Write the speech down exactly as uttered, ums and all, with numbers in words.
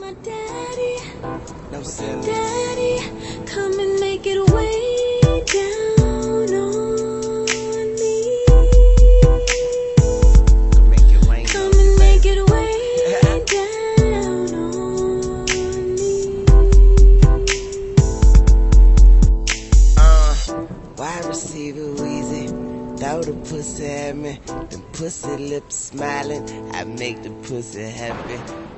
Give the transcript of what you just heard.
my daddy. No silly. Daddy, come and make it way down on me. Come make it rain. Come and make it way down on me. Uh, why receive it easy? Throw the pussy at me, them pussy lips smiling. I make the pussy happy.